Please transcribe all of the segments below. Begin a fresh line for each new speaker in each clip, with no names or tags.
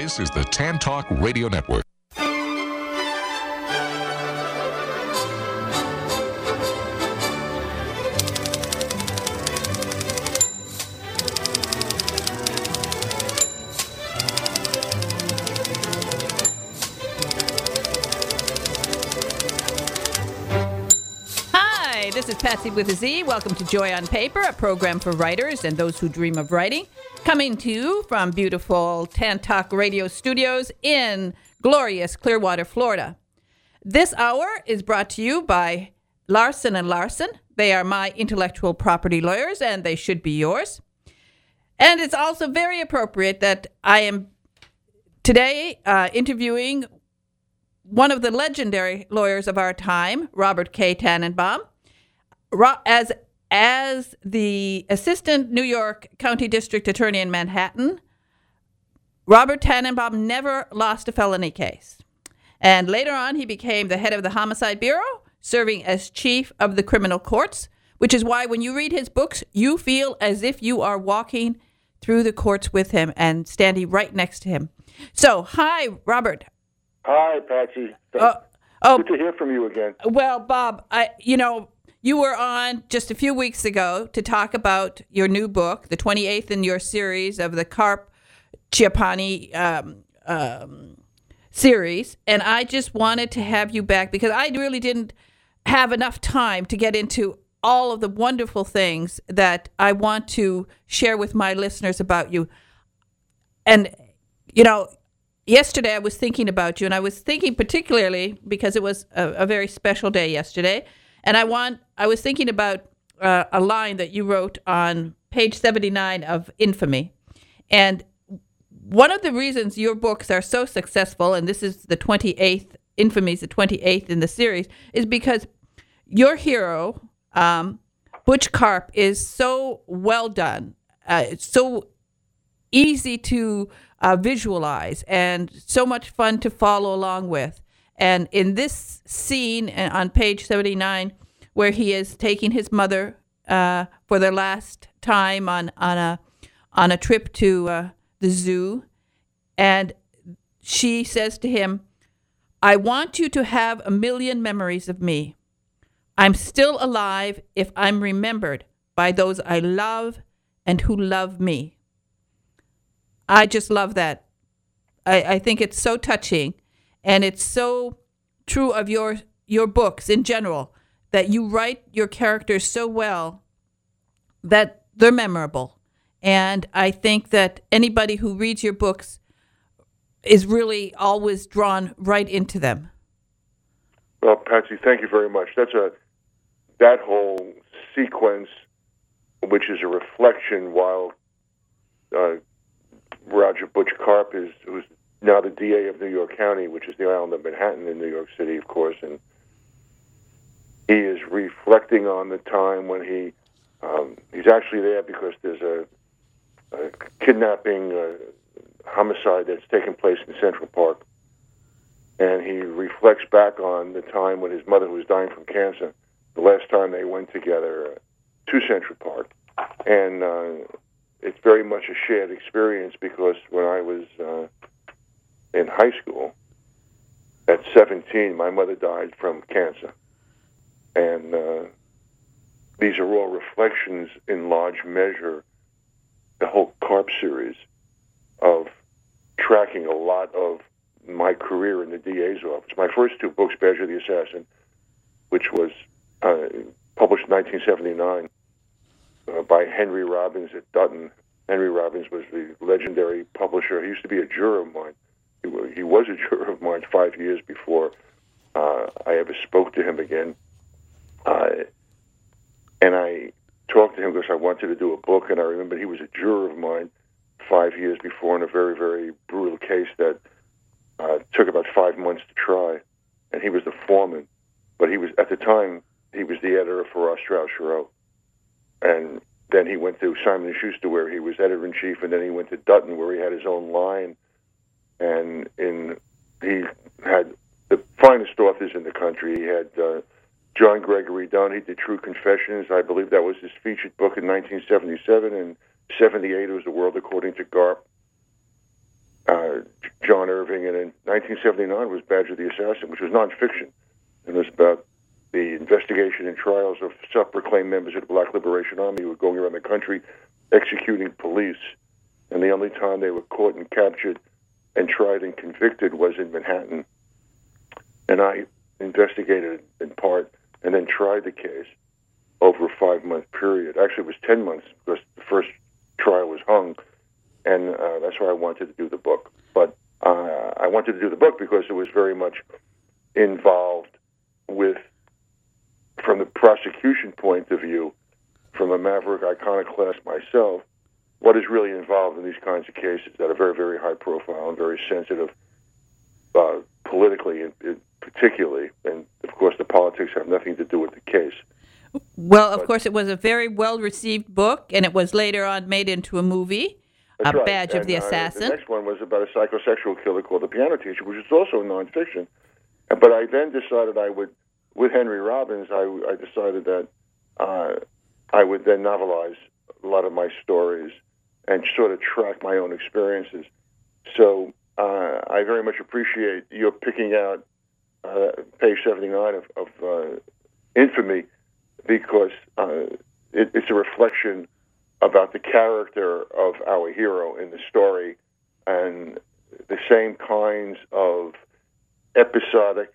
This is the Tan Talk Radio Network.
This is Patsy with a Z. Welcome to Joy on Paper, a program for writers and those who dream of writing. Coming to you from beautiful Tan Talk Radio studios in glorious Clearwater, Florida. This hour is brought to you by Larson & Larson. They are my intellectual property lawyers, and they should be yours. And it's also very appropriate that I am today interviewing one of the legendary lawyers of our time, Robert K. Tannenbaum. As the Assistant New York County District Attorney in Manhattan, Robert Tannenbaum never lost a felony case. And later on, he became the head of the Homicide Bureau, serving as chief of the criminal courts, which is why when you read his books, you feel as if you are walking through the courts with him and standing right next to him. So, hi, Robert.
Hi, Patsy. Good to hear from you again.
Well, Bob, you were on just a few weeks ago to talk about your new book, the 28th in your series of the Carp Chiappani series, and I just wanted to have you back because I really didn't have enough time to get into all of the wonderful things that I want to share with my listeners about you. And, yesterday I was thinking about you, and I was thinking particularly because it was a very special day yesterday. And I was thinking about a line that you wrote on page 79 of Infamy. And one of the reasons your books are so successful, and this is the 28th, Infamy is the 28th in the series, is because your hero, Butch Karp, is so well done, so easy to visualize, and so much fun to follow along with. And in this scene on page 79, where he is taking his mother for their last time on a trip to the zoo, and she says to him, "I want you to have a million memories of me. I'm still alive if I'm remembered by those I love and who love me." I just love that. I think it's so touching. And it's so true of your books in general, that you write your characters so well that they're memorable. And I think that anybody who reads your books is really always drawn right into them.
Well, Patsy, thank you very much. That whole sequence, which is a reflection while Roger Butch Karp who's now the DA of New York County, which is the island of Manhattan in New York City, of course, and he is reflecting on the time when he's actually there because there's a kidnapping, homicide that's taken place in Central Park, and he reflects back on the time when his mother was dying from cancer, the last time they went together to Central Park, and it's very much a shared experience because when I was in high school, at 17, my mother died from cancer. And these are all reflections in large measure, the whole Karp series, of tracking a lot of my career in the DA's office. My first two books, Badger the Assassin, which was published in 1979 by Henry Robbins at Dutton. Henry Robbins was the legendary publisher. He used to be a juror of mine. He was a juror of mine 5 years before I ever spoke to him again. And I talked to him because I wanted to do a book, and I remember he was a juror of mine 5 years before in a very, very brutal case that took about 5 months to try. And he was the foreman. But he was, at the time, he was the editor for Ross Strauss Giroux. And then he went to Simon & Schuster, where he was editor-in-chief, and then he went to Dutton, where he had his own line. And he had the finest authors in the country. He had John Gregory Dunn. He did True Confessions. I believe that was his featured book in 1977. And 78, it was The World According to Garp. John Irving, and in 1979 was Badger the Assassin, which was nonfiction, and it was about the investigation and trials of self-proclaimed members of the Black Liberation Army who were going around the country executing police, and the only time they were caught and captured and tried and convicted was in Manhattan. And I investigated in part and then tried the case over a 5-month period. Actually, it was 10 months because the first trial was hung, and that's why I wanted to do the book. But I wanted to do the book because it was very much involved with, from the prosecution point of view, from a maverick iconoclast myself, what is really involved in these kinds of cases that are very, very high profile and very sensitive politically, particularly. And, of course, the politics have nothing to do with the case.
Well, of course, it was a very well-received book, and it was later on made into a movie,
That's right.
Badge of the Assassin.
The next one was about a psychosexual killer called The Piano Teacher, which is also nonfiction. But I then decided I would, with Henry Robbins, I decided that I would then novelize a lot of my stories and sort of track my own experiences. So I very much appreciate your picking out page 79 of Infamy, because it's a reflection about the character of our hero in the story and the same kinds of episodic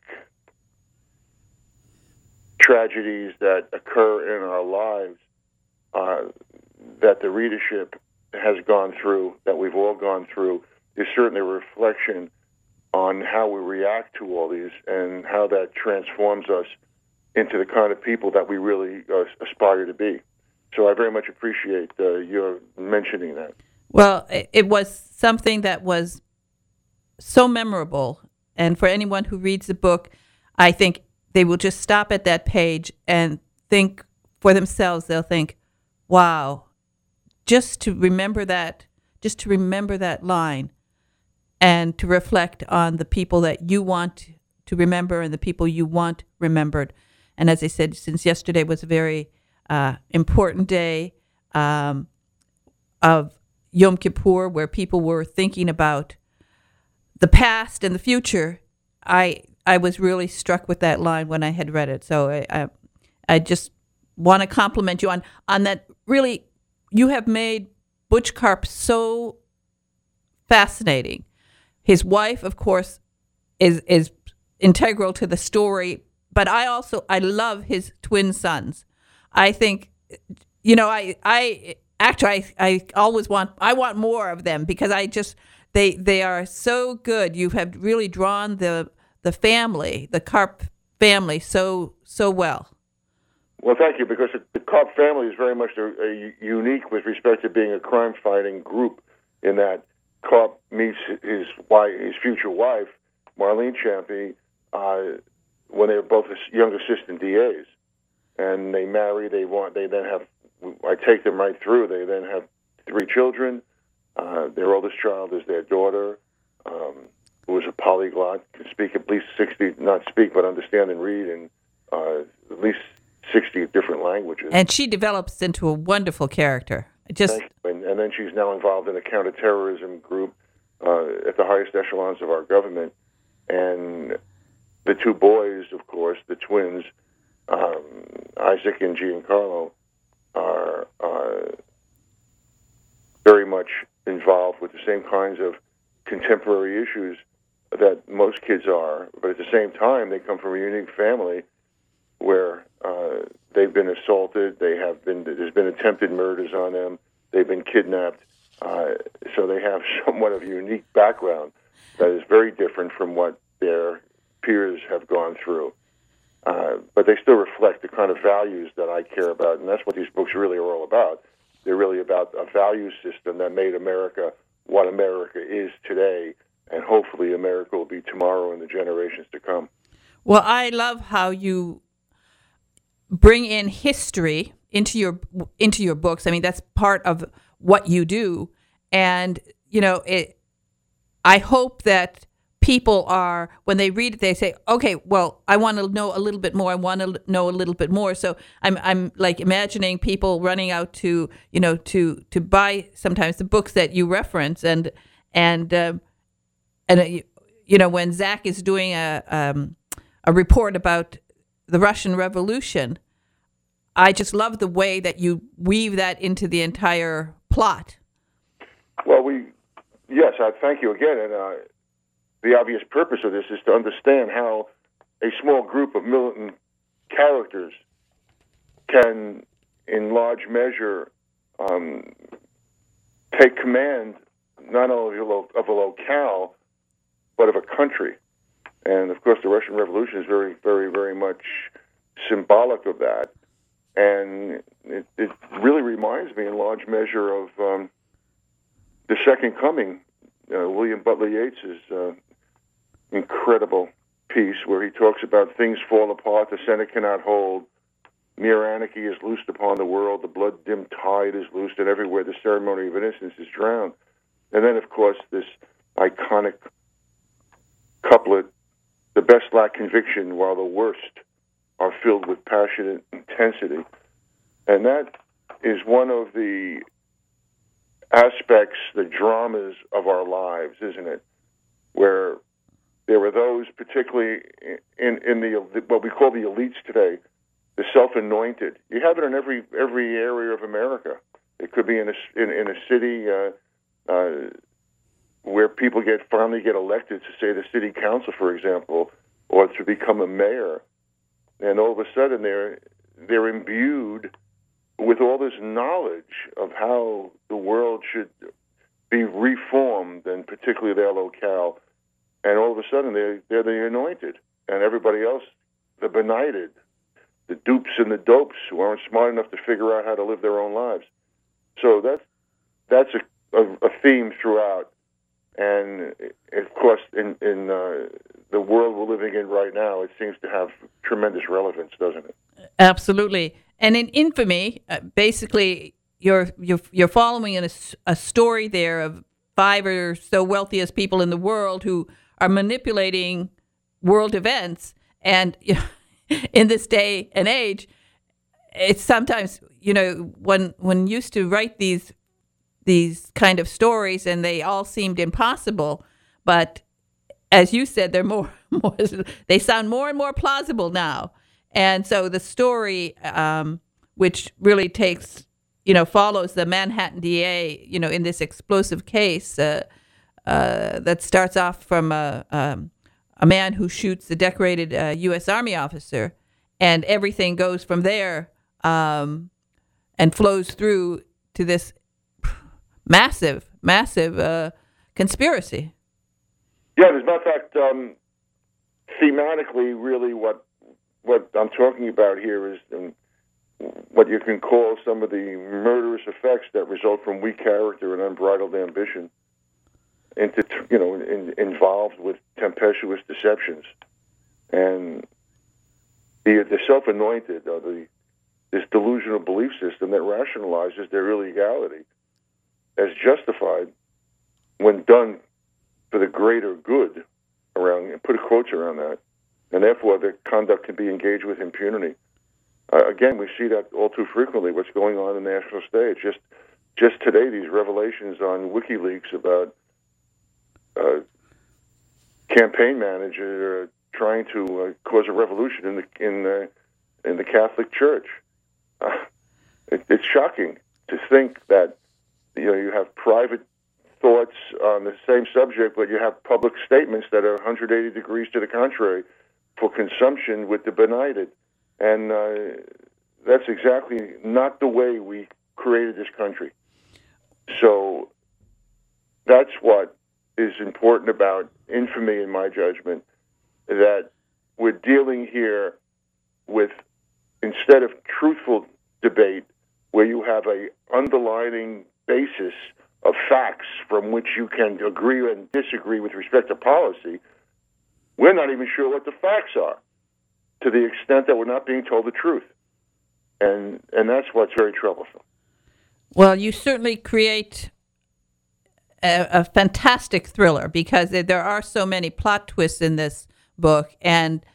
tragedies that occur in our lives that the readership has gone through, that we've all gone through, is certainly a reflection on how we react to all these and how that transforms us into the kind of people that we really aspire to be. So I very much appreciate your mentioning that.
Well, it was something that was so memorable. And for anyone who reads the book, I think they will just stop at that page and think for themselves. They'll think, wow, just to remember that line and to reflect on the people that you want to remember and the people you want remembered. And as I said, since yesterday was a very important day of Yom Kippur, where people were thinking about the past and the future, I was really struck with that line when I had read it. So I just want to compliment you on that. Really, you have made Butch Karp so fascinating. His wife, of course, is integral to the story, but I love his twin sons. I think, I always want more of them, because they are so good. You have really drawn the family, the Karp family, so well.
Well, thank you, because the Karp family is very much unique with respect to being a crime-fighting group, in that Karp meets his future wife, Marlene Champy, when they were both young assistant DAs, and they marry. They then have. I take them right through. They then have 3 children. Their oldest child is their daughter, who is a polyglot, can speak at least 60, not speak, but understand and read, in at least 60 different languages.
And she develops into a wonderful character.
And then she's now involved in a counterterrorism group at the highest echelons of our government. And the 2 boys, of course, the twins, Isaac and Giancarlo, are very much involved with the same kinds of contemporary issues that most kids are. But at the same time, they come from a unique family where they've been assaulted. There's been attempted murders on them. They've been kidnapped. So they have somewhat of a unique background that is very different from what their peers have gone through. But they still reflect the kind of values that I care about, and that's what these books really are all about. They're really about a value system that made America what America is today, and hopefully America will be tomorrow in the generations to come.
Well, I love how you bring in history into your books. I mean, that's part of what you do, and I hope that people are, when they read it, they say, okay, well, I want to know a little bit more. I want to know a little bit more. So I'm like imagining people running out to buy sometimes the books that you reference, and when Zach is doing a report about the Russian Revolution, I just love the way that you weave that into the entire plot.
Well, yes, I thank you again. And the obvious purpose of this is to understand how a small group of militant characters can, in large measure, take command not only of a locale, but of a country. And, of course, the Russian Revolution is very, very, very much symbolic of that. And it really reminds me in large measure of The Second Coming, William Butler Yeats's incredible piece where he talks about things fall apart, the Senate cannot hold, mere anarchy is loosed upon the world, the blood-dimmed tide is loosed, and everywhere the ceremony of innocence is drowned. And then, of course, this iconic couplet, the best lack conviction while the worst are filled with passionate intensity. And that is one of the aspects, the dramas of our lives, isn't it? Where there are those, particularly in the what we call the elites today, the self-anointed. You have it in every area of America. It could be in a city where people finally get elected to, say, the city council, for example, or to become a mayor, and all of a sudden they're imbued with all this knowledge of how the world should be reformed, and particularly their locale. And all of a sudden they're the anointed, and everybody else, the benighted, the dupes and the dopes who aren't smart enough to figure out how to live their own lives. So that's a theme throughout. And, of course, in the world we're living in right now, it seems to have tremendous relevance, doesn't it?
Absolutely. And in Infamy, basically, you're following a story there of 5 or so wealthiest people in the world who are manipulating world events. And in this day and age, it's sometimes, when used to write these kind of stories, and they all seemed impossible. But as you said, they're more they sound more and more plausible now. And so the story, which really follows the Manhattan DA, in this explosive case that starts off from a man who shoots a decorated U.S. Army officer, and everything goes from there and flows through to this massive conspiracy.
Yeah, as a matter of fact, thematically, really what I'm talking about here is what you can call some of the murderous effects that result from weak character and unbridled ambition, involved with tempestuous deceptions, and the self-anointed, this delusional belief system that rationalizes their illegality as justified when done for the greater good, put quotes around that, and therefore their conduct can be engaged with impunity. Again, we see that all too frequently, what's going on in the national stage. Just today, these revelations on WikiLeaks about campaign manager trying to cause a revolution in the Catholic Church. It's shocking to think that you have private thoughts on the same subject, but you have public statements that are 180 degrees to the contrary for consumption with the benighted. And that's exactly not the way we created this country. So that's what is important about Infamy, in my judgment, that we're dealing here with, instead of truthful debate, where you have a underlying basis of facts from which you can agree and disagree with respect to policy, we're not even sure what the facts are, to the extent that we're not being told the truth. And that's what's very troublesome.
Well, you certainly create a fantastic thriller, because there are so many plot twists in this book, and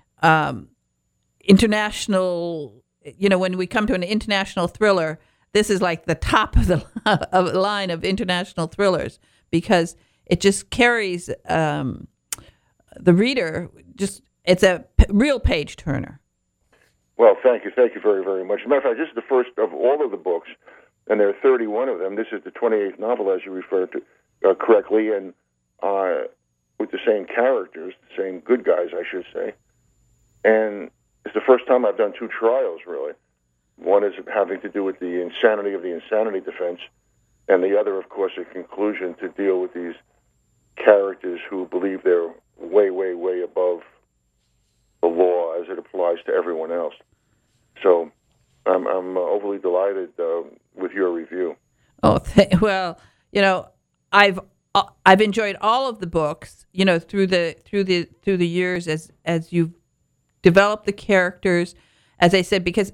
international, when we come to an international thriller, this is like the top of the line of international thrillers, because it just carries the reader. It's a real page turner.
Well, thank you very, very much. As a matter of fact, this is the first of all of the books, and there are 31 of them. This is the 28th novel, as you referred to correctly, and with the same characters, the same good guys, I should say. And it's the first time I've done two trials, really. One is having to do with the insanity of the insanity defense, and the other, of course, a conclusion to deal with these characters who believe they're way, way, way above the law as it applies to everyone else. So I'm overly delighted with your review.
Oh, well, I've enjoyed all of the books, through the years as you've developed the characters, as I said, because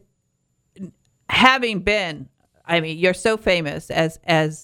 having been, you're so famous as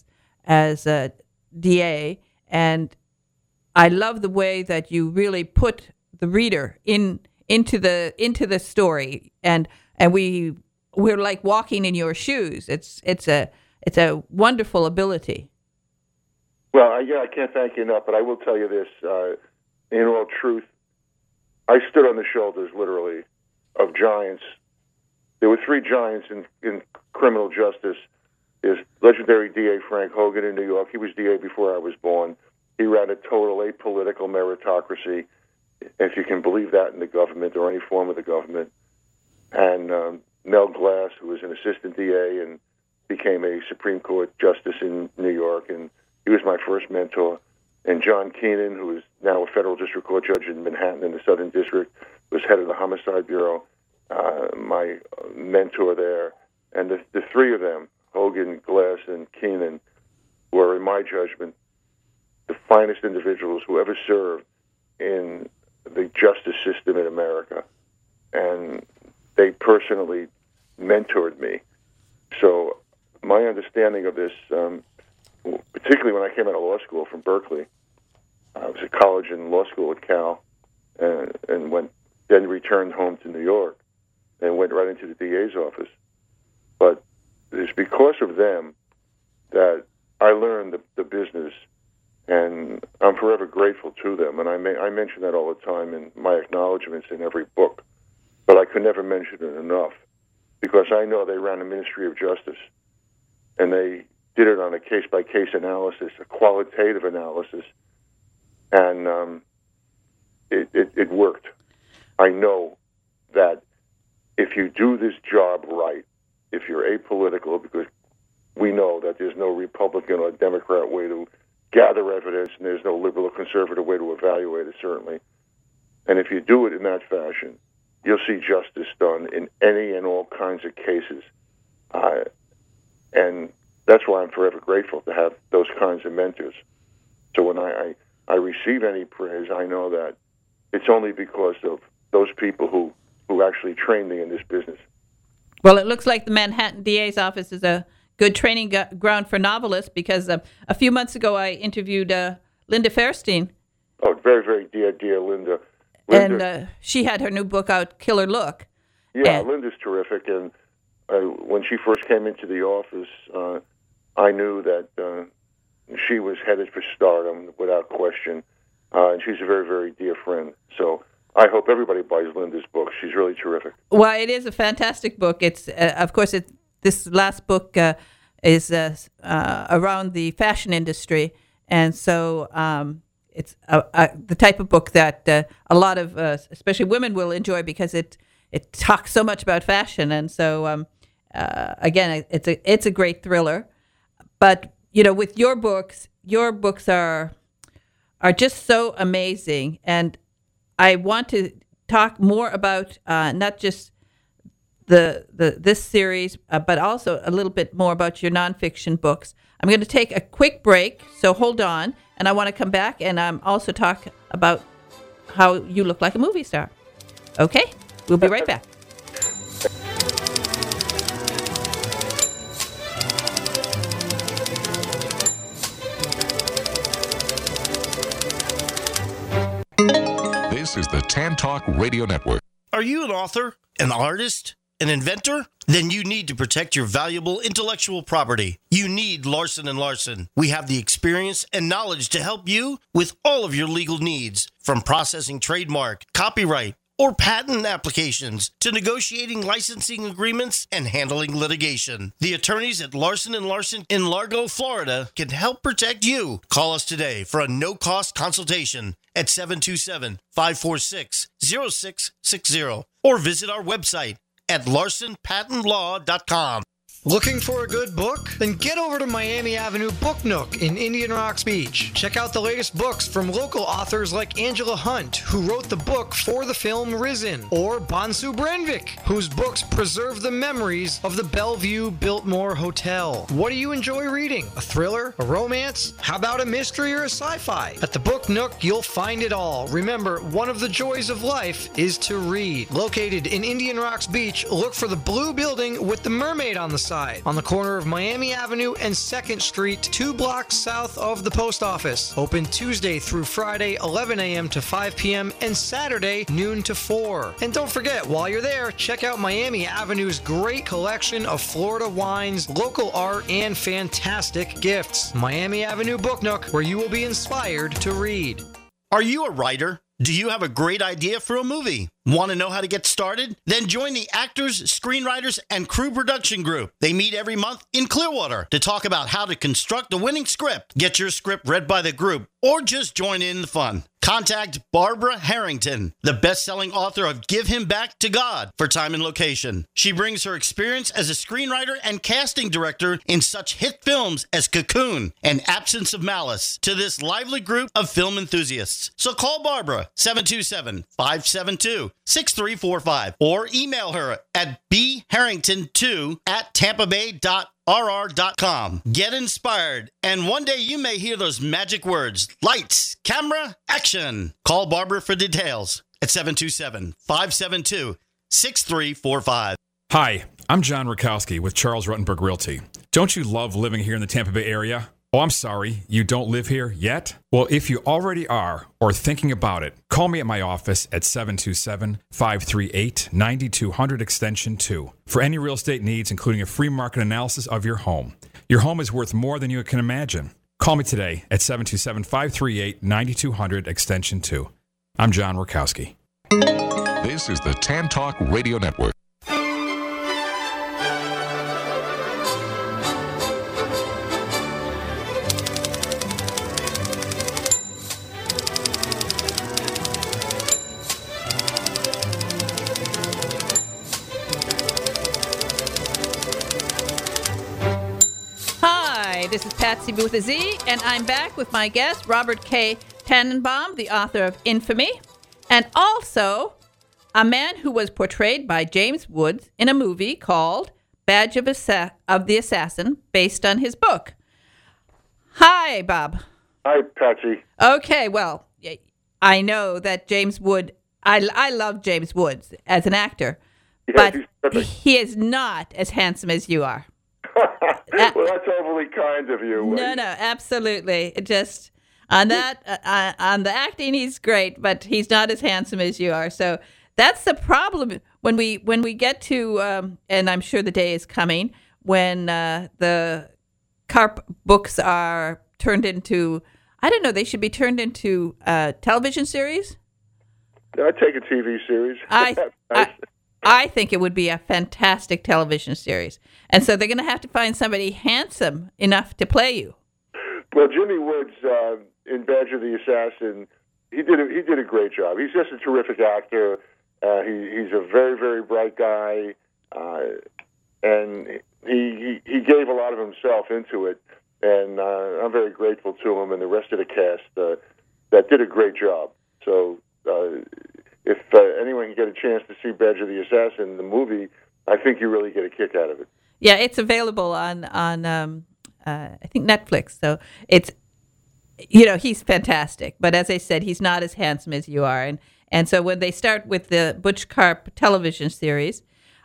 a DA, and I love the way that you really put the reader into the story, and we're like walking in your shoes. It's a wonderful ability.
Well, I can't thank you enough, but I will tell you this, in all truth, I stood on the shoulders, literally, of giants. There were three giants in criminal justice. There's legendary DA Frank Hogan in New York. He was DA before I was born. He ran a total apolitical meritocracy, if you can believe that in the government or any form of the government. And Mel Glass, who was an assistant DA and became a Supreme Court justice in New York, and he was my first mentor. And John Keenan, who is now a federal district court judge in Manhattan in the Southern District, was head of the Homicide Bureau, my mentor there. And the three of them, Hogan, Glass, and Keenan, were, in my judgment, the finest individuals who ever served in the justice system in America. And they personally mentored me. So my understanding of this, particularly when I came out of law school from Berkeley, I was at college and law school at Cal, and then returned home to New York and went right into the DA's office. But it's because of them that I learned the business, and I'm forever grateful to them. And I mention that all the time in my acknowledgments in every book, but I could never mention it enough, because I know they ran a Ministry of Justice, and they did it on a case-by-case analysis, a qualitative analysis, and it worked. I know that if you do this job right, if you're apolitical, because we know that there's no Republican or Democrat way to gather evidence, and there's no liberal or conservative way to evaluate it, certainly. And if you do it in that fashion, you'll see justice done in any and all kinds of cases. And that's why I'm forever grateful to have those kinds of mentors. So when I receive any praise, I know that it's only because of those people who actually trained me in this business.
Well, it looks like the Manhattan DA's office is a good training ground for novelists, because a few months ago I interviewed Linda Fairstein. Oh,
very, very dear Linda.
And she had her new book out, Killer Look.
Yeah, Linda's terrific. And when she first came into the office, I knew that she was headed for stardom without question. And she's a very, very dear friend. So I hope everybody buys Linda's book. She's really terrific.
Well, it is a fantastic book. It's of course, this last book is around the fashion industry, and so it's the type of book that a lot of, especially women, will enjoy, because it talks so much about fashion. And so again, it's a great thriller. But with your books are just so amazing, and I want to talk more about not just this series, but also a little bit more about your nonfiction books. I'm going to take a quick break, so hold on, and I want to come back and also talk about how you look like a movie star. Okay, we'll be right back.
This is the Tan Talk Radio Network.
Are you an author, an artist, an inventor? then you need to protect your valuable intellectual property. You need Larson & Larson. We have the experience and knowledge to help you with all of your legal needs, from processing trademark, copyright, or patent applications to negotiating licensing agreements and handling litigation. The attorneys at Larson & Larson in Largo, Florida can help protect you. Call us today for a no-cost consultation at 727-546-0660 or visit our website at larsonpatentlaw.com.
Looking for a good book? Then get over to Miami Avenue Book Nook in Indian Rocks Beach. Check out the latest books from local authors like Angela Hunt, who wrote the book for the film Risen, or Bonsu Brenvik, whose books preserve the memories of the Bellevue Biltmore Hotel. What do you enjoy reading? A thriller? A romance? How about a mystery or a sci-fi? At the Book Nook, you'll find it all. Remember, one of the joys of life is to read. Located in Indian Rocks Beach, look for the blue building with the mermaid on the side, on the corner of Miami Avenue and 2nd Street, 2 blocks south of the post office. Open Tuesday through Friday, 11 a.m. to 5 p.m. and Saturday, noon to 4. And don't forget, while you're there, check out Miami Avenue's great collection of Florida wines, local art, and fantastic gifts. Miami Avenue Book Nook, where you will be inspired to read.
Are you a writer? Do you have a great idea for a movie? Want to know how to get started? Then join the Actors, Screenwriters, and Crew Production Group. They meet every month in Clearwater to talk about how to construct a winning script. Get your script read by the group, or just join in the fun. Contact Barbara Harrington, the best-selling author of Give Him Back to God, for time and location. She brings her experience as a screenwriter and casting director in such hit films as Cocoon and Absence of Malice to this lively group of film enthusiasts. So call Barbara, 727-572-6345, or email her at bharrington2@tampabay.rr.com. Get inspired, and one day you may hear those magic words, lights, camera, action. Call Barbara for details at 727-572-6345.
Hi, I'm John Rakowski with Charles Ruttenberg Realty. Don't you love living here in the Tampa Bay area? Oh, I'm sorry, you don't live here yet? Well, if you already are, or thinking about it, call me at my office at 727-538-9200 extension 2 for any real estate needs, including a free market analysis of your home. Your home is worth more than you can imagine. Call me today at 727-538-9200 extension 2. I'm John Rakowski.
This is the Tan Talk Radio Network.
This is Patsy with a Z, and I'm back with my guest, Robert K. Tannenbaum, the author of Infamy, and also a man who was portrayed by James Woods in a movie called Badge of the Assassin, based on his book. Hi, Bob.
Hi, Patsy.
Okay, well, I know that James Wood, I love James Woods as an actor, but he is not as handsome as you are.
Well, that's overly kind of you.
No, absolutely. Just on that, on the acting, he's great, but he's not as handsome as you are. So that's the problem when we get to, and I'm sure the day is coming when the Karp books are turned into, I don't know, they should be turned into television series.
I'd take a TV series.
I think it would be a fantastic television series. And so they're going to have to find somebody handsome enough to play you.
Well, Jimmy Woods in Badge of the Assassin, he did a great job. He's just a terrific actor. He's a very, very bright guy, and he gave a lot of himself into it. And I'm very grateful to him and the rest of the cast that did a great job. So if anyone can get a chance to see Badge of the Assassin, the movie, I think you really get a kick out of it.
Yeah, it's available on I think Netflix. So it's, he's fantastic. But as I said, he's not as handsome as you are. And so when they start with the Butch Karp television series,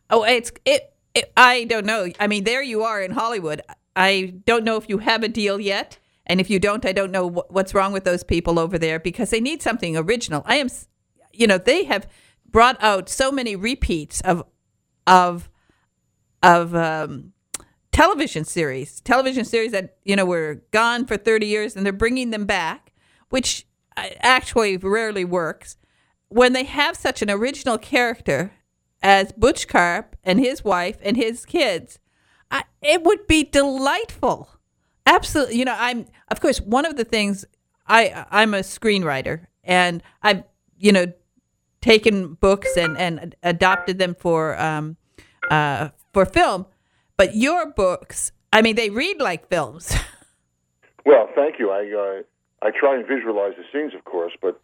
I don't know. I mean, there you are in Hollywood. I don't know if you have a deal yet. And if you don't, I don't know what's wrong with those people over there, because they need something original. They have brought out so many repeats of television series that were gone for 30 years, and they're bringing them back, which actually rarely works. When they have such an original character as Butch Karp and his wife and his kids, it would be delightful. Absolutely. I'm, of course, one of the things, I'm a screenwriter, and I've, taken books and adopted them for film. But your books, they read like films.
Well, thank you. I try and visualize the scenes, of course, but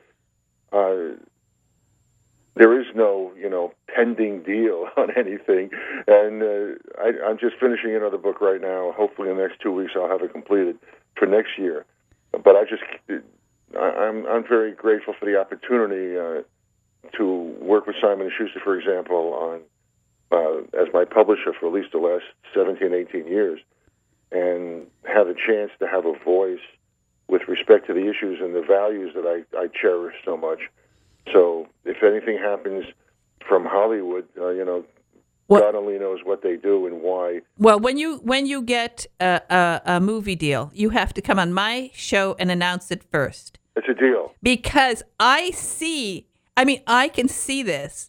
there is no, pending deal on anything. And I'm just finishing another book right now. Hopefully in the next 2 weeks I'll have it completed for next year. But I'm very grateful for the opportunity to work with Simon & Schuster, for example, on as my publisher for at least the last 17, 18 years, and have a chance to have a voice with respect to the issues and the values that I cherish so much. So if anything happens from Hollywood, God only knows what they do and why.
Well, when you get a movie deal, you have to come on my show and announce it first.
It's a deal.
Because I can see this.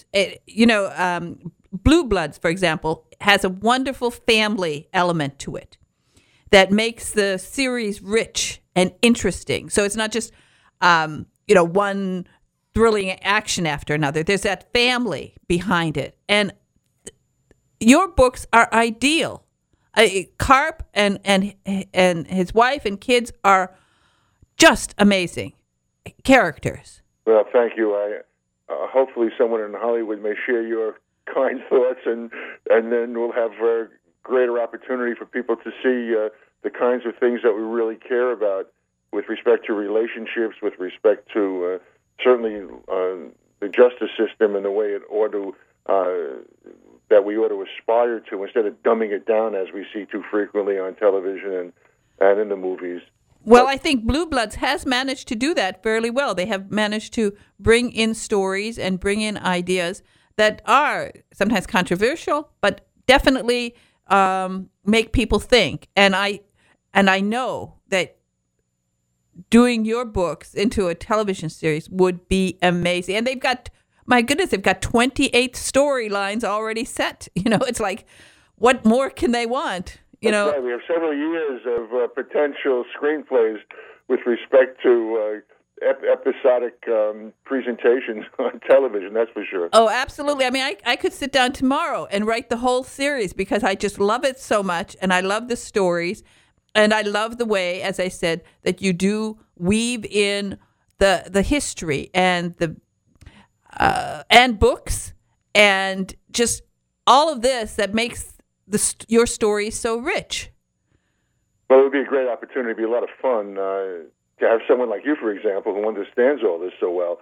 Blue Bloods, for example, has a wonderful family element to it that makes the series rich and interesting. So it's not just, one thrilling action after another. There's that family behind it. And your books are ideal. Karp and his wife and kids are just amazing characters.
Well, thank you. Hopefully someone in Hollywood may share your kind thoughts, and then we'll have greater opportunity for people to see the kinds of things that we really care about with respect to relationships, with respect to certainly the justice system and the way it ought to that we ought to aspire to, instead of dumbing it down as we see too frequently on television and in the movies.
Well, I think Blue Bloods has managed to do that fairly well. They have managed to bring in stories and bring in ideas that are sometimes controversial, but definitely make people think. And I know that doing your books into a television series would be amazing. And they've got 28 storylines already set. It's like, what more can they want?
That's right. We have several years of potential screenplays with respect to episodic presentations on television, that's for sure.
Oh, absolutely. I could sit down tomorrow and write the whole series because I just love it so much, and I love the stories, and I love the way, as I said, that you do weave in the history and the and books and just all of this that makes your story so rich.
Well, it would be a great opportunity. It'd be a lot of fun to have someone like you, for example, who understands all this so well,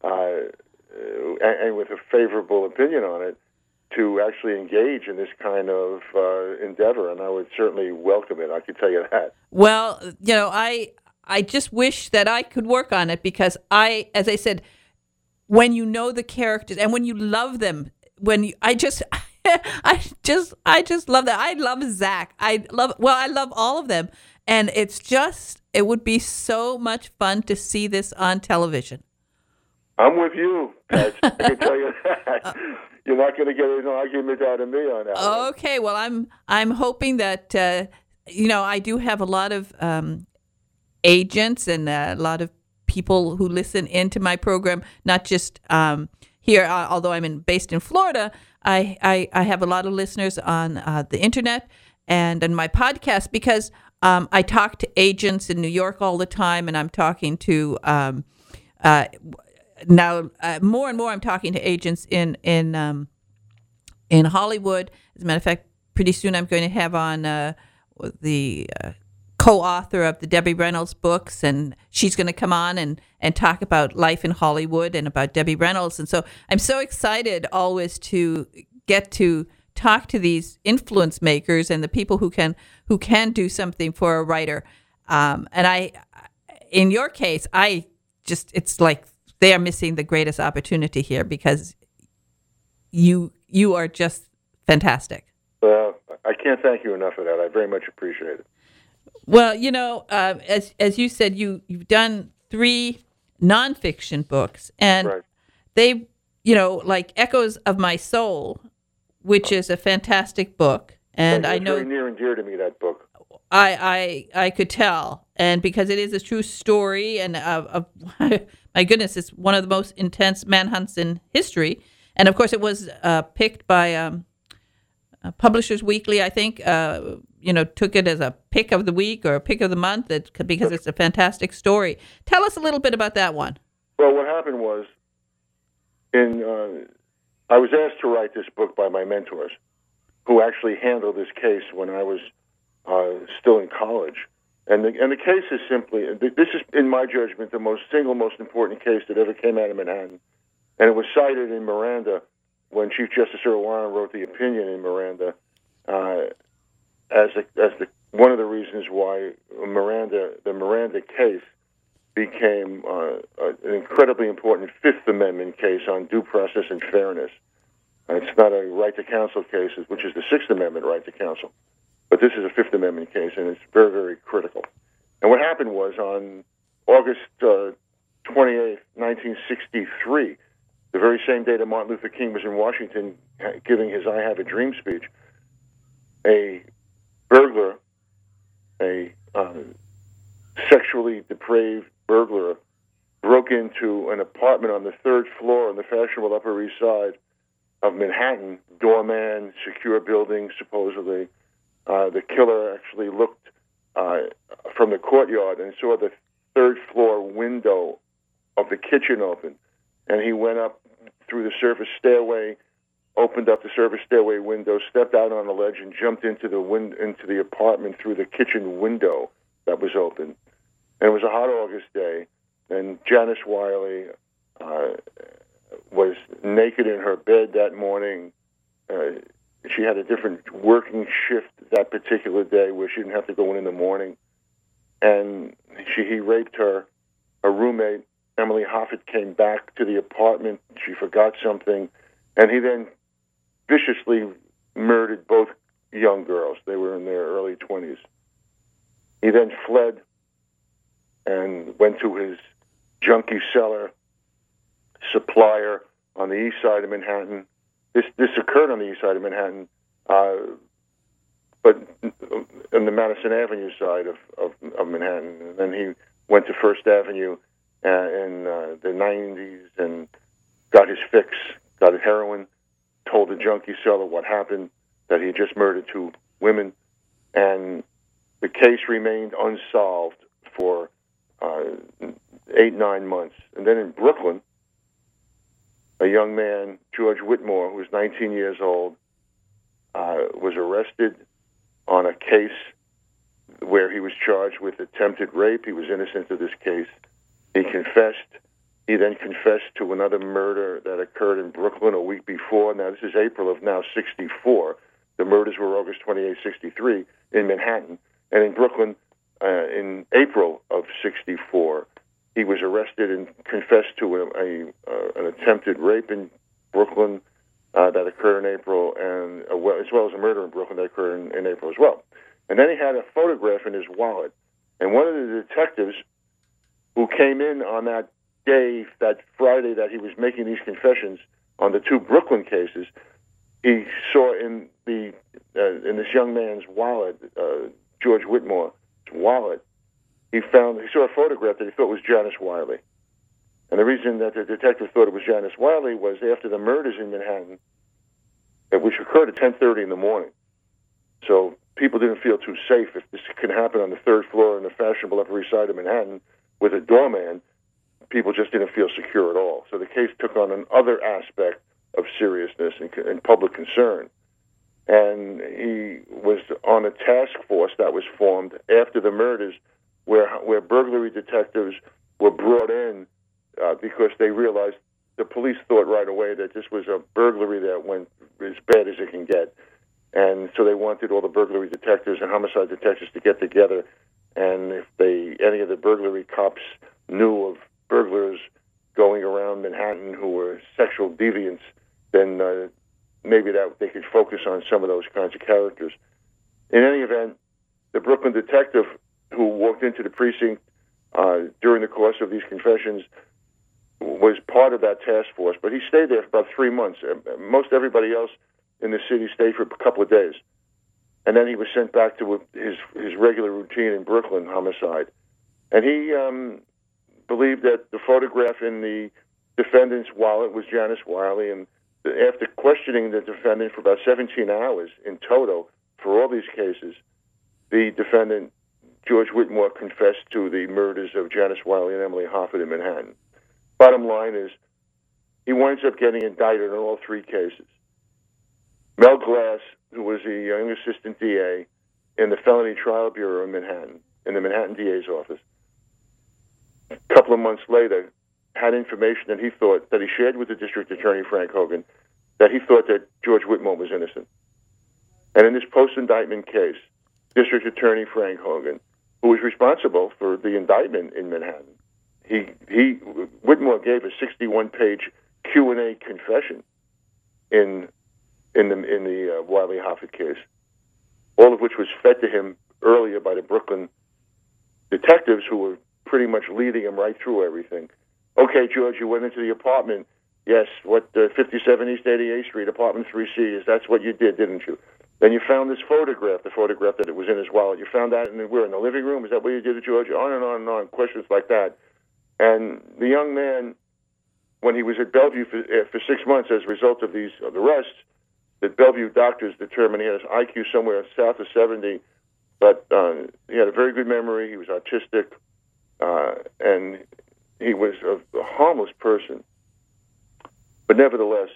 and with a favorable opinion on it, to actually engage in this kind of endeavor. And I would certainly welcome it. I can tell you that. Well,
I just wish that I could work on it because as I said, when you know the characters and when you love them, I just love that. I love Zach. I love all of them. And it would be so much fun to see this on television.
I'm with you, Pat. I can tell you that. You're not going to get an argument out of me on that.
Okay. Well, I'm hoping that, I do have a lot of agents and a lot of people who listen into my program, not just here, although I'm based in Florida. I have a lot of listeners on the internet and on my podcast because I talk to agents in New York all the time, and I'm talking to now more and more. I'm talking to agents in Hollywood. As a matter of fact, pretty soon I'm going to have on the co-author of the Debbie Reynolds books, and she's going to come on and talk about life in Hollywood and about Debbie Reynolds. And so I'm so excited always to get to talk to these influence makers and the people who can do something for a writer. And in your case, it's like they are missing the greatest opportunity here because you are just fantastic.
Well, I can't thank you enough for that. I very much appreciate it.
Well, as you said, you've done 3 nonfiction books, and
Right.
they, like Echoes of My Soul, which is a fantastic book, and
It's
I know
very near and dear to me, that book.
I could tell, and because it is a true story, and of my goodness, it's one of the most intense manhunts in history, and of course, it was picked by Publishers Weekly, I think. Took it as a pick of the week or a pick of the month because it's a fantastic story. Tell us a little bit about that one.
Well, what happened was, I was asked to write this book by my mentors, who actually handled this case when I was still in college. And the case is simply, this is, in my judgment, the most important case that ever came out of Manhattan. And it was cited in Miranda when Chief Justice Earl Warren wrote the opinion in Miranda as one of the reasons why the Miranda case became an incredibly important Fifth Amendment case on due process and fairness. It's not a right to counsel case, which is the Sixth Amendment right to counsel, but this is a Fifth Amendment case, and it's very, very critical. And what happened was on August 28th, 1963, the very same day that Martin Luther King was in Washington giving his I Have a Dream speech, a burglar, a sexually depraved burglar, broke into an apartment on the 3rd floor on the fashionable Upper East Side of Manhattan, doorman, secure building, supposedly. The killer actually looked from the courtyard and saw the 3rd floor window of the kitchen open. And he went up through the surface stairway, opened up the surface stairway window, stepped out on the ledge, and jumped into the apartment through the kitchen window that was open. And it was a hot August day, and Janice Wiley was naked in her bed that morning. She had a different working shift that particular day where she didn't have to go in the morning. And he raped her. Her roommate, Emily Hoffett, came back to the apartment. She forgot something. And he then viciously murdered both young girls. They were in their early 20s. He then fled and went to his junkie seller supplier on the east side of Manhattan. This occurred on the east side of Manhattan, but on the Madison Avenue side of Manhattan. And then he went to First Avenue in the 90s and got his fix, got a heroin, told the junkie seller what happened, that he had just murdered 2 women, and the case remained unsolved for 8-9 months. And then in Brooklyn, a young man, George Whitmore, who was 19 years old, was arrested on a case where he was charged with attempted rape. He was innocent of this case. He confessed. He then confessed to another murder that occurred in Brooklyn a week before. Now, this is April of now 64. The murders were August 28, 63 in Manhattan. And in Brooklyn, in April of 64, he was arrested and confessed to an attempted rape in Brooklyn that occurred in April, and as well as a murder in Brooklyn that occurred in April as well. And then he had a photograph in his wallet. And one of the detectives who came in on that day, that Friday that he was making these confessions on the 2 Brooklyn cases, he saw in this young man's wallet, George Whitmore's wallet, he saw a photograph that he thought was Janice Wiley. And the reason that the detective thought it was Janice Wiley was after the murders in Manhattan, which occurred at 10:30 in the morning. So people didn't feel too safe if this could happen on the 3rd floor in the fashionable Upper East Side of Manhattan with a doorman. People just didn't feel secure at all. So the case took on another aspect of seriousness and public concern. And he was on a task force that was formed after the murders where burglary detectives were brought in because they realized the police thought right away that this was a burglary that went as bad as it can get. And so they wanted all the burglary detectives and homicide detectives to get together. And if any of the burglary cops knew of burglars going around Manhattan who were sexual deviants, then maybe maybe that they could focus on some of those kinds of characters. In any event, the Brooklyn detective who walked into the precinct during the course of these confessions was part of that task force, but he stayed there for about 3 months. Most everybody else in the city stayed for a couple of days. And then he was sent back to his regular routine in Brooklyn homicide. And he believed that the photograph in the defendant's wallet was Janice Wiley. And after questioning the defendant for about 17 hours in total for all these cases, the defendant, George Whitmore, confessed to the murders of Janice Wiley and Emily Hoffert in Manhattan. Bottom line is, he winds up getting indicted in all 3 cases. Mel Glass, who was a young assistant DA in the Felony Trial Bureau in Manhattan, in the Manhattan DA's office, a couple of months later, had information that he thought, that he shared with the District Attorney, Frank Hogan, that he thought that George Whitmore was innocent. And in this post-indictment case, District Attorney Frank Hogan, who was responsible for the indictment in Manhattan, Whitmore gave a 61-page Q&A confession in the Wiley Hoffert case, all of which was fed to him earlier by the Brooklyn detectives who were pretty much leading him right through everything. Okay, George, you went into the apartment. Yes, 57 East 88th Street, apartment 3C. That's what you did, didn't you? Then you found this photograph, the photograph that it was in his wallet. You found that in the living room. Is that what you did, George? On and on and on, questions like that. And the young man, when he was at Bellevue for 6 months as a result of these arrests, the Bellevue doctors determined he had his IQ somewhere south of 70, but he had a very good memory. He was autistic, and he was a harmless person. But nevertheless,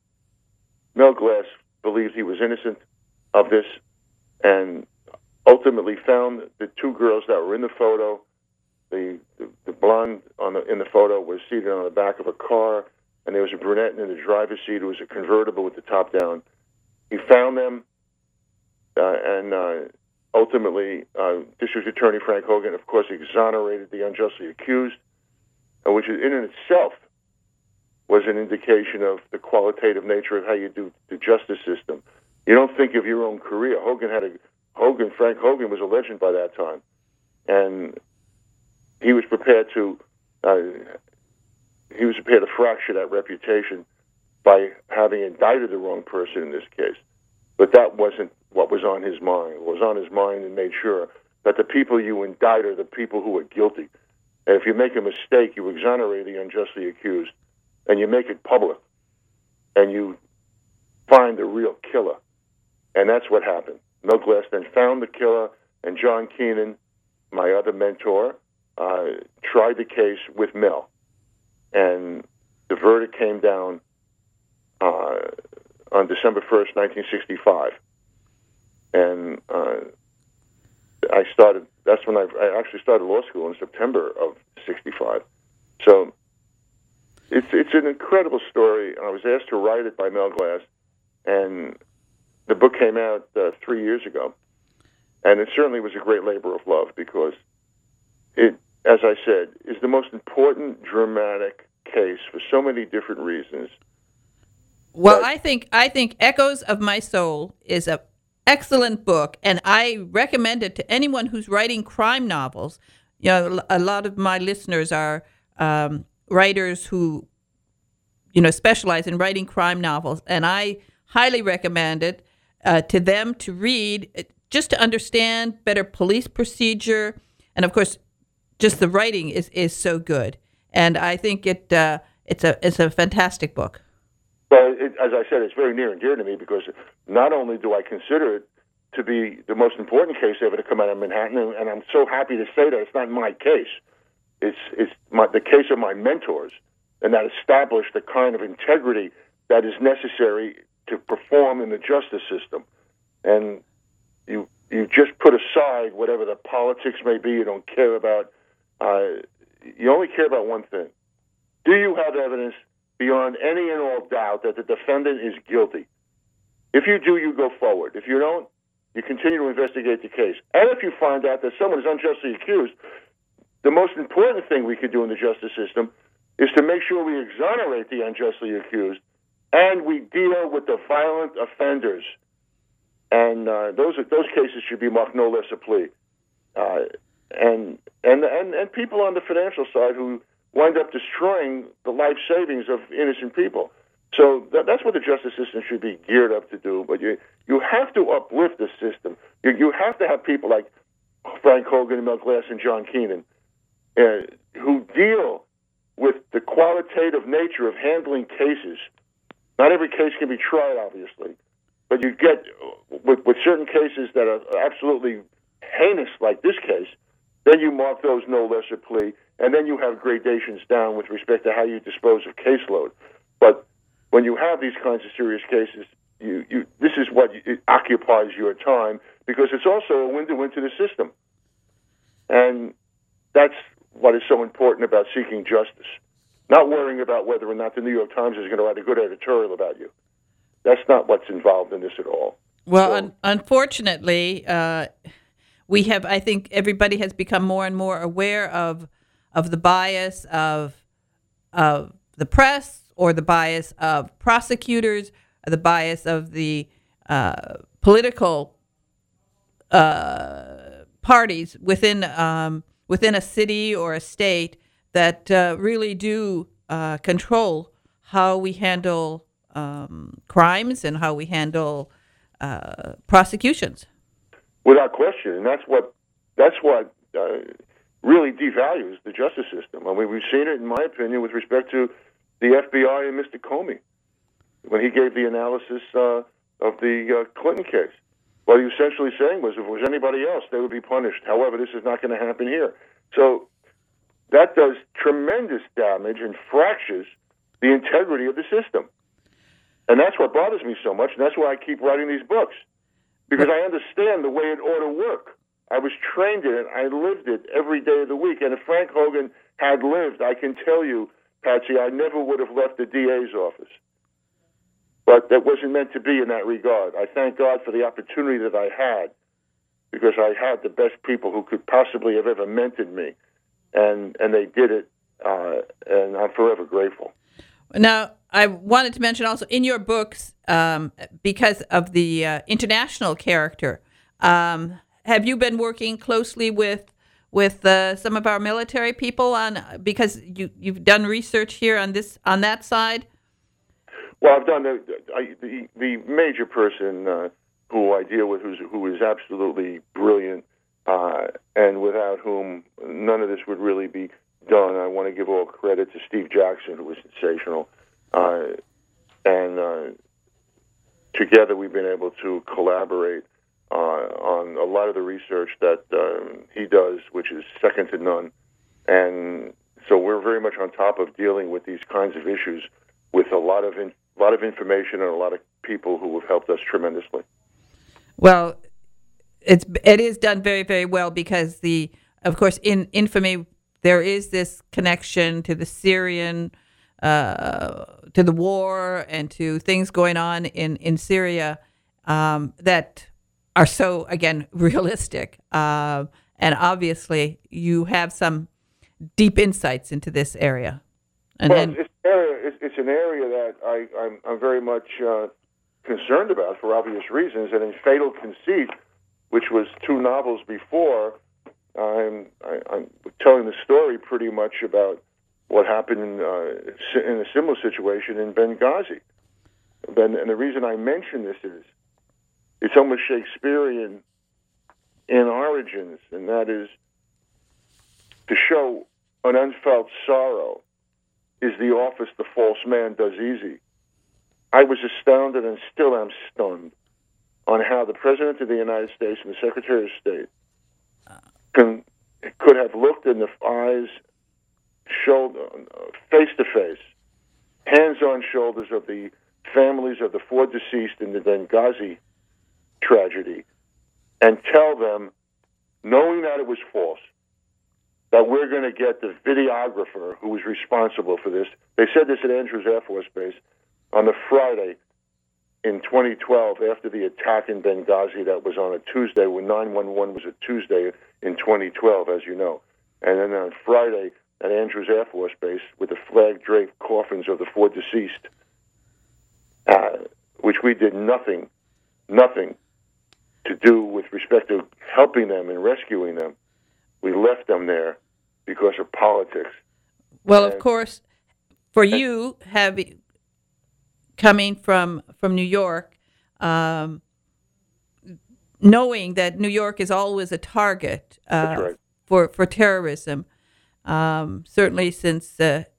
Mel Glass believed he was innocent of this and ultimately found the 2 girls that were in the photo. The blonde in the photo was seated on the back of a car, and there was a brunette in the driver's seat who was a convertible with the top down. He found them, and ultimately, District Attorney Frank Hogan, of course, exonerated the unjustly accused, which in itself was an indication of the qualitative nature of how you do the justice system. You don't think of your own career. Frank Hogan was a legend by that time, and he was prepared to fracture that reputation by having indicted the wrong person in this case. But that wasn't what was on his mind. What was on his mind and made sure that the people you indict are the people who are guilty. And if you make a mistake, you exonerate the unjustly accused, and you make it public, and you find the real killer. And that's what happened. Mel Glass then found the killer, and John Keenan, my other mentor, tried the case with Mel. And the verdict came down on December 1st, 1965. And that's when I actually started law school in September of 65. So it's an incredible story. I was asked to write it by Mel Glass, and the book came out 3 years ago. And it certainly was a great labor of love because it, as I said, is the most important dramatic case for so many different reasons.
Well, I think Echoes of My Soul is an excellent book, and I recommend it to anyone who's writing crime novels. You know, a lot of my listeners are writers who, specialize in writing crime novels, and I highly recommend it to them to read, just to understand better police procedure, and of course, just the writing is so good, and I think it's a fantastic book.
Well, as I said, it's very near and dear to me because not only do I consider it to be the most important case ever to come out of Manhattan, and I'm so happy to say that it's not my case. It's the case of my mentors, and that established the kind of integrity that is necessary to perform in the justice system. And you just put aside whatever the politics may be. You don't care about. You only care about one thing. Do you have evidence beyond any and all doubt that the defendant is guilty? If you do, you go forward. If you don't, you continue to investigate the case. And if you find out that someone is unjustly accused, the most important thing we could do in the justice system is to make sure we exonerate the unjustly accused and we deal with the violent offenders. And those cases should be marked no less a plea. And people on the financial side who wind up destroying the life savings of innocent people. So that's what the justice system should be geared up to do. But you have to uplift the system. You have to have people like Frank Hogan, Mel Glass, and John Keenan who deal with the qualitative nature of handling cases. Not every case can be tried, obviously, but you get with certain cases that are absolutely heinous, like this case, then you mark those no lesser plea, and then you have gradations down with respect to how you dispose of caseload. But when you have these kinds of serious cases, this is what it occupies your time, because it's also a window into the system. And that's what is so important about seeking justice. Not worrying about whether or not the New York Times is going to write a good editorial about you. That's not what's involved in this at all.
Well, unfortunately, we have. I think everybody has become more and more aware of the bias of the press, or the bias of prosecutors, or the bias of the political parties within a city or a state that really do control how we handle crimes and how we handle prosecutions.
Without question, and that's what really devalues the justice system. I mean, we've seen it, in my opinion, with respect to the FBI and Mr. Comey, when he gave the analysis of the Clinton case. What he was essentially saying was, if it was anybody else, they would be punished. However, this is not going to happen here. So that does tremendous damage and fractures the integrity of the system. And that's what bothers me so much, and that's why I keep writing these books, because I understand the way it ought to work. I was trained in it. I lived it every day of the week. And if Frank Hogan had lived, I can tell you, Patsy, I never would have left the DA's office. But that wasn't meant to be in that regard. I thank God for the opportunity that I had, because I had the best people who could possibly have ever mentored me. And they did it, and I'm forever grateful.
Now, I wanted to mention also in your books, because of the international character, have you been working closely with some of our military people because you've done research here on that side?
Well, I've done the major person who I deal with, who is absolutely brilliant, and without whom none of this would really be done. I want to give all credit to Steve Jackson, who was sensational, and together we've been able to collaborate on a lot of the research that he does, which is second to none. And so we're very much on top of dealing with these kinds of issues with a lot of information and a lot of people who have helped us tremendously.
Well, it is done very, very well, because of course, in infamy, there is this connection to the Syrian, to the war, and to things going on in Syria that are so, again, realistic. And obviously, you have some deep insights into this area. And
it's an area that I'm very much concerned about for obvious reasons. And in Fatal Conceit, which was 2 novels before, I'm telling the story pretty much about what happened in a similar situation in Benghazi. And the reason I mention this is it's almost Shakespearean in origins, and that is to show an unfelt sorrow is the office the false man does easy. I was astounded and still am stunned on how the President of the United States and the Secretary of State could have looked in the eyes, face to face, hands on shoulders of the families of the 4 deceased in the Benghazi tragedy, and tell them, knowing that it was false, that we're going to get the videographer who was responsible for this. They said this at Andrews Air Force Base on the Friday in 2012 after the attack in Benghazi. That was on a Tuesday, when 9/11 was a Tuesday in 2012, as you know. And then on Friday at Andrews Air Force Base with the flag-draped coffins of the 4 deceased. which we did nothing to do with respect to helping them and rescuing them. We left them there because of politics.
Well, of course, for you, coming from New York, knowing that New York is always a target
That's right.
for terrorism, certainly since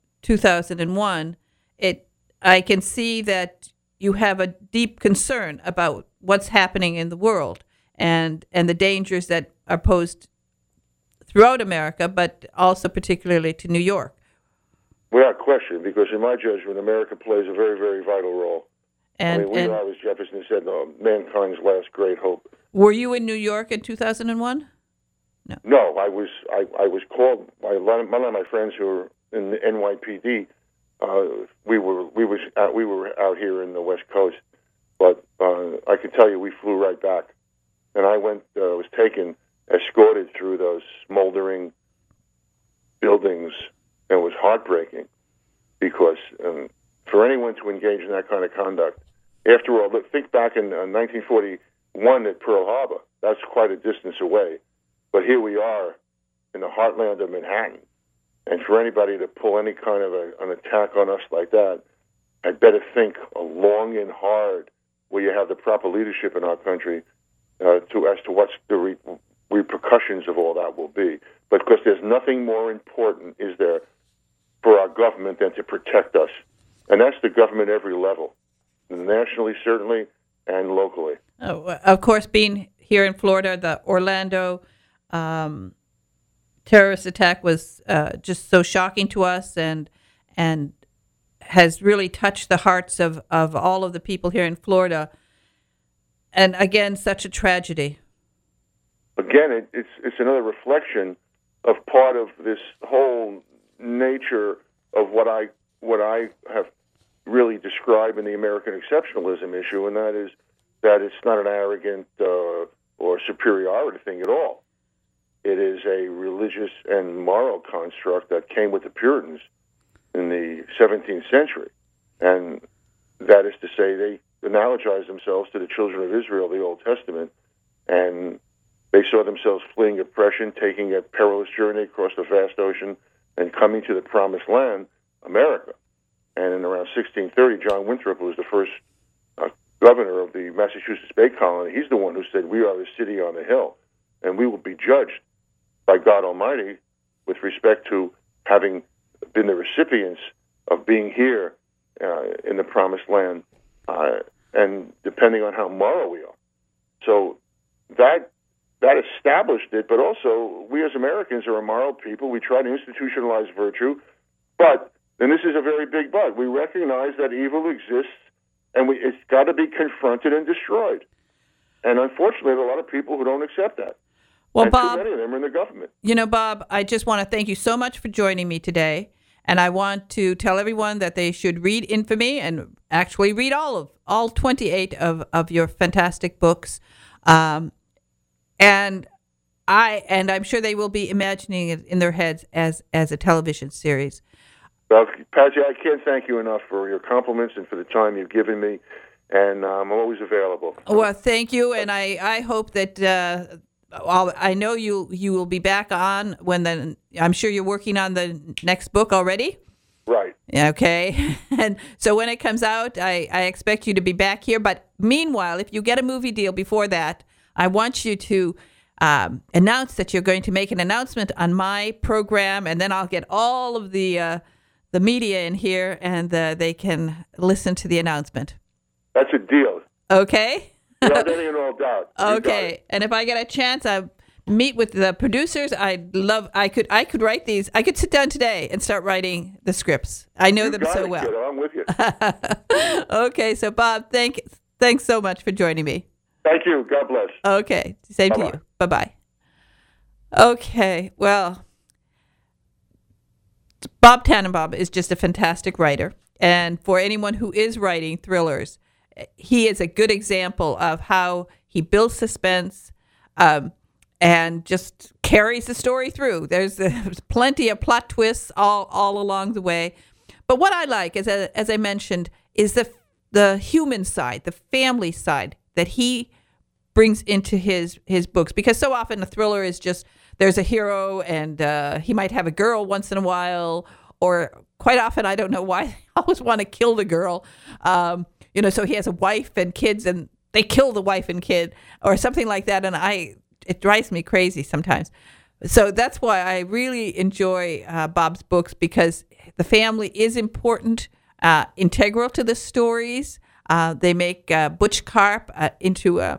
2001, I can see that you have a deep concern about what's happening in the world and the dangers that are posed throughout America, but also particularly to New York.
Without question, because in my judgment, America plays a very, very vital role.
And
we know, as Jefferson said, mankind's last great hope.
Were you in New York in 2001?
No, I was called by one of my friends who were in the NYPD. We were out here in the West Coast, but I can tell you we flew right back, and I was escorted through those smoldering buildings. It was heartbreaking because for anyone to engage in that kind of conduct, after all, think back in 1941 at Pearl Harbor. That's quite a distance away. But here we are in the heartland of Manhattan. And for anybody to pull any kind of an attack on us like that, I'd better think long and hard where you have the proper leadership in our country as to what's the repercussions of all that will be. But because there's nothing more important, is there, for our government than to protect us. And that's the government at every level, nationally certainly and locally.
Oh, of course, being here in Florida, the Orlando terrorist attack was just so shocking to us and has really touched the hearts of all of the people here in Florida. And again, such a tragedy.
Again, it's another reflection of part of this whole nature of what I have really described in the American exceptionalism issue, and that is that it's not an arrogant or superiority thing at all. It is a religious and moral construct that came with the Puritans in the 17th century, and that is to say they analogized themselves to the children of Israel, the Old Testament, and they saw themselves fleeing oppression, taking a perilous journey across the vast ocean, and coming to the promised land, America. And in around 1630, John Winthrop, who was the first governor of the Massachusetts Bay Colony, he's the one who said, "We are the city on the hill, and we will be judged by God Almighty with respect to having been the recipients of being here in the promised land, and depending on how moral we are." So that established it, but also we as Americans are a moral people. We try to institutionalize virtue, but, and this is a very big but, we recognize that evil exists and it's got to be confronted and destroyed. And unfortunately, there are a lot of people who don't accept that.
Well,
and
Bob,
too many of them are in the government.
You know, Bob, I just want to thank you so much for joining me today. And I want to tell everyone that they should read Infamy and actually read all 28 of your fantastic books. And I'm sure they will be imagining it in their heads as a television series.
Well, Patsy, I can't thank you enough for your compliments and for the time you've given me, and I'm always available.
Well, thank you, and I hope that I know you will be back on when I'm sure you're working on the next book already.
Right.
Okay. And so when it comes out, I expect you to be back here. But meanwhile, if you get a movie deal before that, I want you to announce that you're going to make an announcement on my program, and then I'll get all of the media in here, and they can listen to the announcement.
That's a deal.
Okay?
Without any and all doubt.
Okay. And if I get a chance, I meet with the producers. I could write these. I could sit down today and start writing the scripts. I know them so well.
Kiddo. I'm with you.
Okay. So, Bob, thanks so much for joining me.
Thank you. God bless.
Okay. Same to you. Bye-bye. Okay. Well, Bob Tannenbaum is just a fantastic writer. And for anyone who is writing thrillers, he is a good example of how he builds suspense and just carries the story through. There's plenty of plot twists all along the way. But what I like, as I mentioned, is the the human side, the family side that he brings into his books, because so often a thriller is just there's a hero and he might have a girl once in a while, or quite often I don't know why they always want to kill the girl. So he has a wife and kids and they kill the wife and kid or something like that, and it drives me crazy sometimes. So that's why I really enjoy Bob's books, because the family is important, integral to the stories. They make Butch Karp into a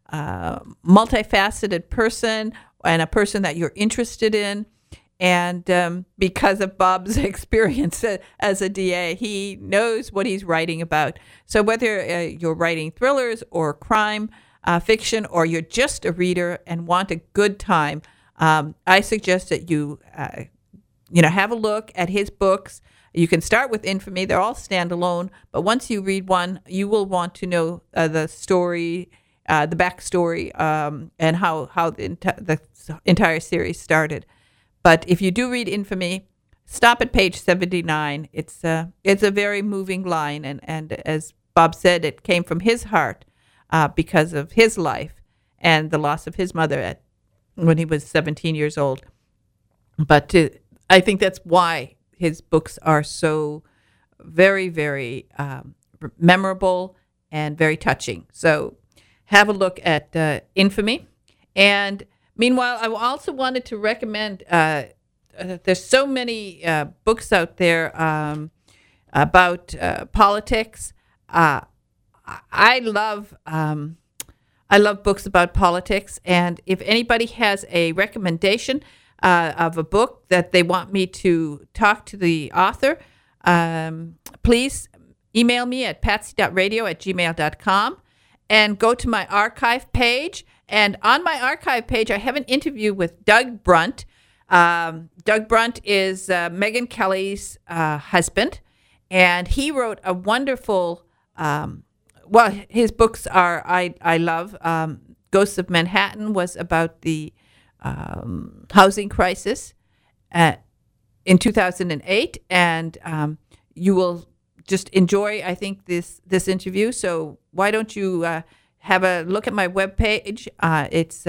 multifaceted person and a person that you're interested in. And because of Bob's experience as a DA, he knows what he's writing about. So whether you're writing thrillers or crime fiction, or you're just a reader and want a good time, I suggest that you have a look at his books. You can start with Infamy. They're all standalone, but once you read one, you will want to know the story, the backstory, and how the entire series started. But if you do read Infamy, stop at page 79. It's a very moving line, and as Bob said, it came from his heart because of his life and the loss of his mother when he was 17 years old. But I think that's why his books are so very, very memorable and very touching. So have a look at Infamy. And meanwhile, I also wanted to recommend, there's so many books out there about politics. I love books about politics, and if anybody has a recommendation of a book that they want me to talk to the author, please email me at patsy.radio@gmail.com and go to my archive page. And on my archive page, I have an interview with Doug Brunt. Doug Brunt is Megyn Kelly's husband, and he wrote a wonderful, his books are, I love. Ghosts of Manhattan was about the housing crisis in 2008, and you will just enjoy, I think, this interview. So why don't you have a look at my webpage. It's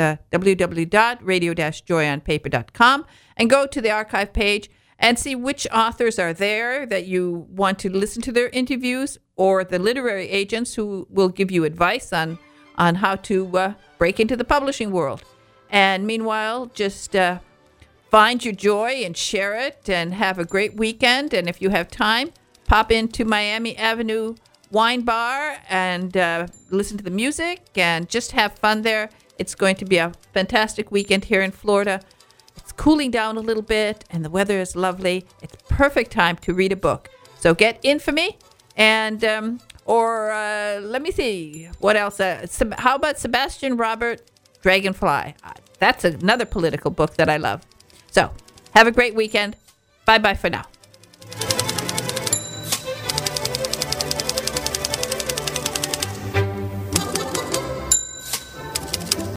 www.radio-joyonpaper.com, and go to the archive page and see which authors are there that you want to listen to their interviews, or the literary agents who will give you advice on how to break into the publishing world. And meanwhile, just find your joy and share it, and have a great weekend. And if you have time, pop into Miami Avenue Wine Bar and listen to the music and just have fun there. It's going to be a fantastic weekend here in Florida. It's cooling down a little bit and the weather is lovely. It's perfect time to read a book. So get Infamy, and let me see what else. How about Sebastian Robert, Dragonfly? That's another political book that I love. So have a great weekend. Bye-bye for now.